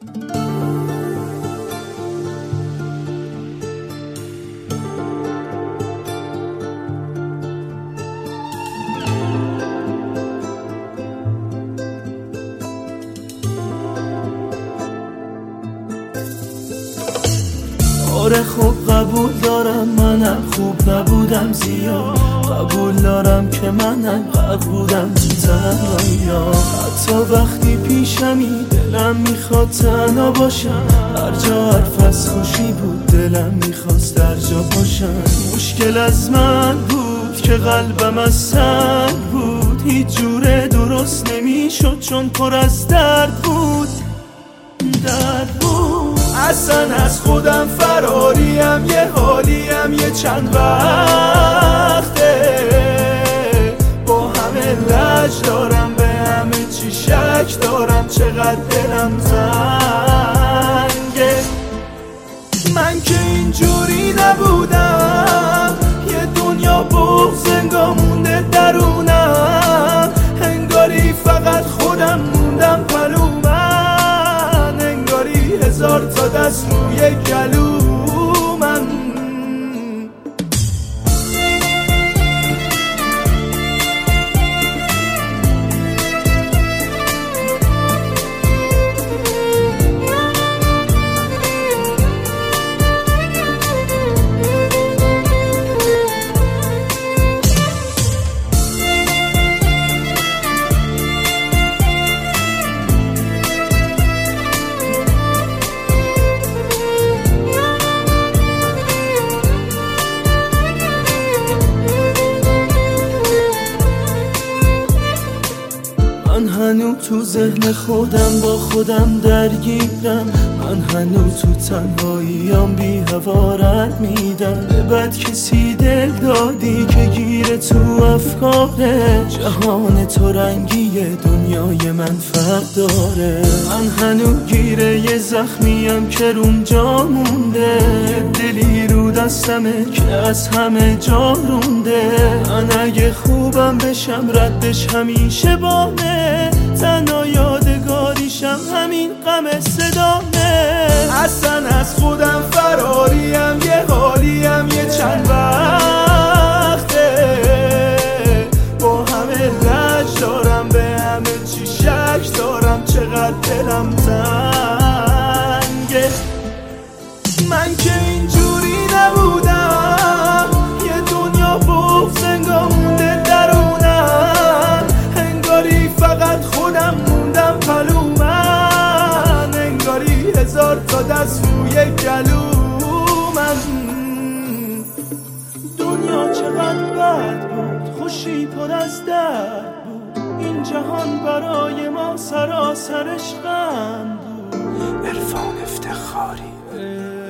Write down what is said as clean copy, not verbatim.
آره خوب قبول دارم منم خوب نبودم زیاد، قبول دارم که منم غرق بودم تو تنهایی‌ها. حتی وقتی پیشمی دلم میخواد تنها باشم، هر جا حرف از خوشی بود دلم میخواست در جا باشم. مشکل از من بود که قلبم از سنگ بود، هیچ جوره درست نمیشد چون پر از درد بود. اصلا از خودم فراریم، یه حالیم یه چند وقته، با همه لج دارم به همه چی شک دارم، چقدر دلم تنگه. من که اینجوری نبودم، یه دنیا بغض انگار مونده درونم، انگاری فقط خودم موندم پلو من، انگاری هزار تا دست روی گلو من. من هنوز تو ذهن خودم با خودم درگیرم، من هنوز تو تنهاییام بی هوا رد میدم. به بد کسی دل دادی که گیر تو افکاره، جهان تو رنگیه دنیای من فرق داره. من هنوز گیره یه زخمیم که روم جا مونده، یه دلی رو دستمه که از همه جا رونده. من اگه خوبم بشم ردش همیشه بامه، تنها یادگاریشم همین غم صدامه. اصلا از خودم فراریم، یه حالیم یه چند وقته، با همه لج دارم به همه چی شک دارم، چقدر دلم تنگه. من که اینجوری نبودم، یه دنیا بغض انگار مونده درونم، انگاری فقط خودم موندم پلو من، انگاری هزار تا دست روی گلو من. دنیا چقدر بد بود، خوشی پر از درد بود، این جهان برای ما سراسرش غم بود. عرفان افتخاری